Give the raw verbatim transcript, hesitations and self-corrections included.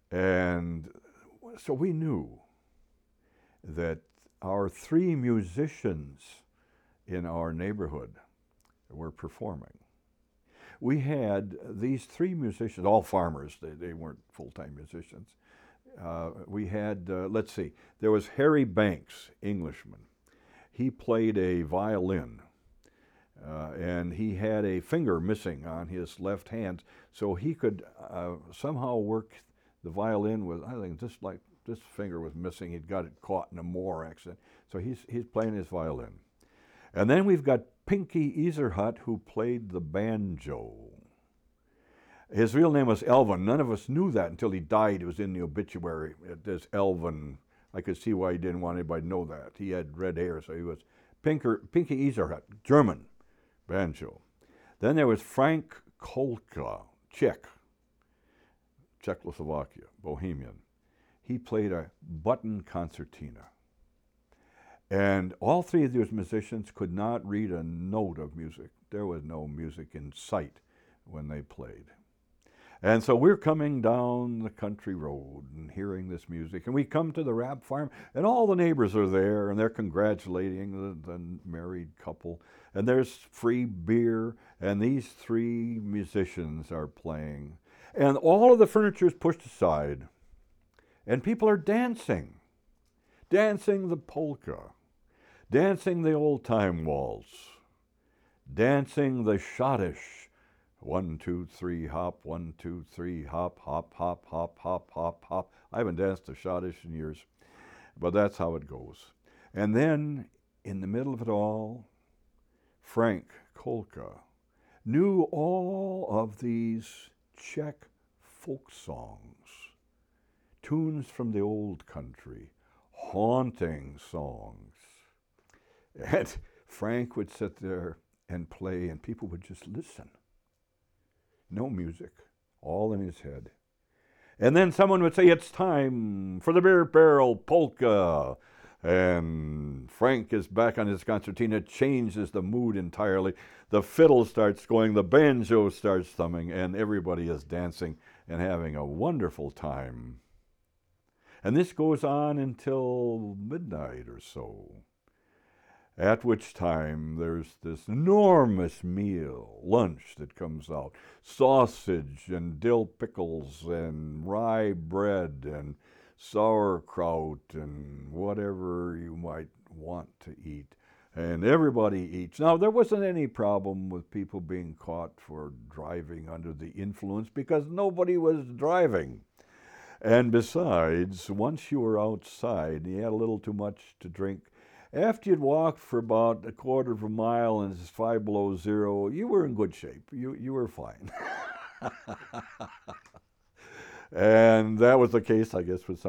And so we knew that our three musicians in our neighborhood were performing. We had these three musicians, all farmers, they, they weren't full-time musicians. Uh, we had, uh, let's see, there was Harry Banks, Englishman. He played a violin, uh, and he had a finger missing on his left hand, so he could uh, somehow work the violin with, I think, just like this finger was missing. He'd got it caught in a Moore accident, so he's, he's playing his violin. And then we've got Pinky Ezerhut, who played the banjo. His real name was Elvin. None of us knew that until he died. It was in the obituary. There's Elvin. I could see why he didn't want anybody to know that. He had red hair, so he was Pinker, Pinky Ezerhut, German banjo. Then there was Frank Kolka, Czech, Czechoslovakia, Bohemian. He played a button concertina. And all three of those musicians could not read a note of music. There was no music in sight when they played. And so we're coming down the country road and hearing this music. And we come to the Rapp farm, and all the neighbors are there, and they're congratulating the, the married couple. And there's free beer, and these three musicians are playing. And all of the furniture is pushed aside, and people are dancing. Dancing the polka, dancing the old-time waltz, dancing the schottisch, one, two, three, hop, one, two, three, hop, hop, hop, hop, hop, hop, hop. I haven't danced a schottisch in years, but that's how it goes. And then, in the middle of it all, Frank Kolka knew all of these Czech folk songs, tunes from the old country, haunting songs. And Frank would sit there and play, and people would just listen. No music, all in his head. And then someone would say, it's time for the beer barrel polka. And Frank is back on his concertina, changes the mood entirely. The fiddle starts going, the banjo starts thumbing, and everybody is dancing and having a wonderful time. And this goes on until midnight or so, at which time there's this enormous meal, lunch that comes out, sausage and dill pickles and rye bread and sauerkraut and whatever you might want to eat. And everybody eats. Now, there wasn't any problem with people being caught for driving under the influence because nobody was driving. And besides, once you were outside and you had a little too much to drink, after you'd walked for about a quarter of a mile and it's five below zero, you were in good shape. You, you were fine. And that was the case, I guess, with some